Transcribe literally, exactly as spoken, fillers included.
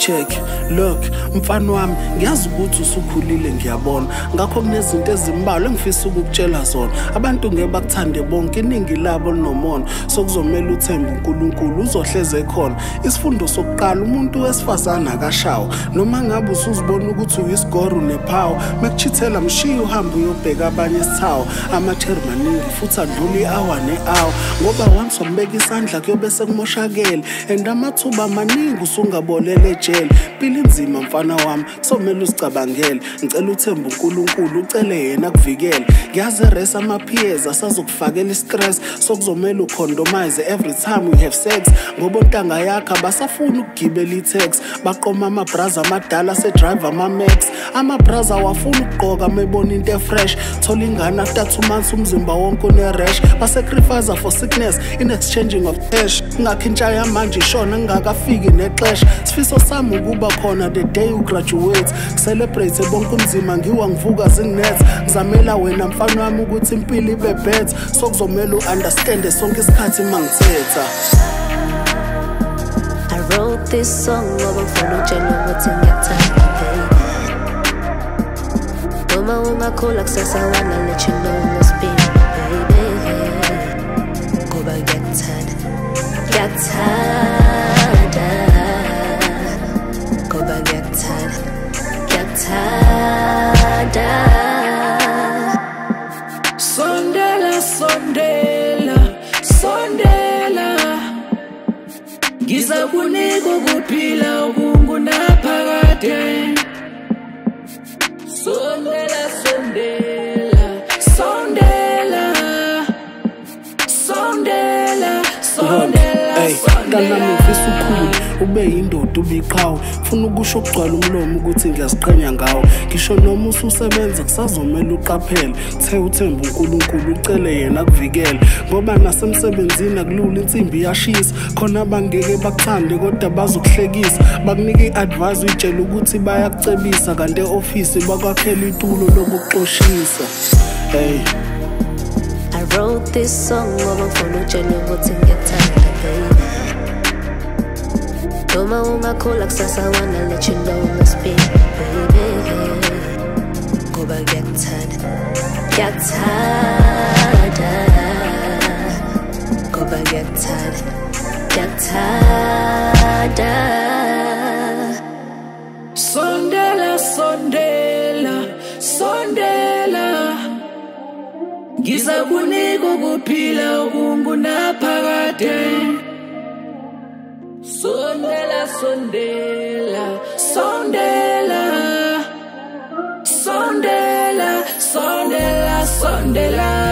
check, look mfana wami ngiyazi ukuthi usukhulile ngiyabona ngakho kunezinto ezimbalwa engifisa ukukutshela zona abantu ngeke bakuthande bonke iningi labo linomona sokuzomela uthemba uNkulunkulu uzohleze khona isifundo sokuqala umuntu wesifazana akashawo noma ngabe usuzibona ukuthi uyisigoro nephawo mekuchithela mshiya uhamba uyobheka abanye isithawo amatheri maningi futhi adlula i-hour ne-hour ngoba once wambeka isandla kuyobe sekumoshakele and amathuba maningi usungabolele ejele phila inzima mfana wami kusomela uzicabangele ngicela uthemba uNkulunkulu ucele yena kuvikele ngiyazi eresa amaphiyeza asazokufakela istress sokuzomela ucondomize every time we have sex ngoba ontanga yakhe abasafuna ukugibela i-tax baqoma amabraza amadala se-driver ama-max amabraza wafuna ukugqoka mebona into efresh thola ingane after two months umzimba wonke une-rash basacrifice for sickness in exchanging of cash ngakho intsha yamanje ishona ngingakafiki nexesha sifiso sami ukuba khona the day you graduate celebrate bonke umzima ngiwa ngivuka zinginethe ngizamela wena mfana wami ukuthi impilo ibe better sokuzomela u-understand sonke isikhathi mangithetha. I wrote this song ngoba ngifuna utshela ukuthi ngiyathanda baby noma ungakhula kusasa wanna let you know let's be baby ngoba ngiyakuthanda ngiyakuthanda ngoba ngiyakuthanda ngiyakuthanda sondela sondela sondela ngizakunika ukuphila okungunaphakade sondela sondela sondela sondela sondela Kanami mfisa ukhulu ube yindoda ubiqhawe ufuna ukusho ukugcwala umlomo ukuthi ngiyaziqhenya ngawo ngisho noma ususebenza kusazomela uqaphele the uthemba uNkulunkulu ucele yena kuvikele ngoba nasemsebenzini akulula insimbi yashisa khona bangeke bakuthande kodwa bazokuhlekisa bakunike iadvice uyitshela ukuthi bayakucebisa kanti eoffice bakwakhela itulo lokuxoshisa. Hey, I wrote this song ngoba ngifuna utshela ukuthi ngiyathanda baby noma ungakhula kusasa wanna let you know let's be baby ngoba ngiyakuthanda ngiyakuthanda ngoba ngiyakuthanda ngiyakuthanda sondela sondela sondela ngizakunika ukuphila okungunaphakade sondela sondela sondela sondela sondela sondela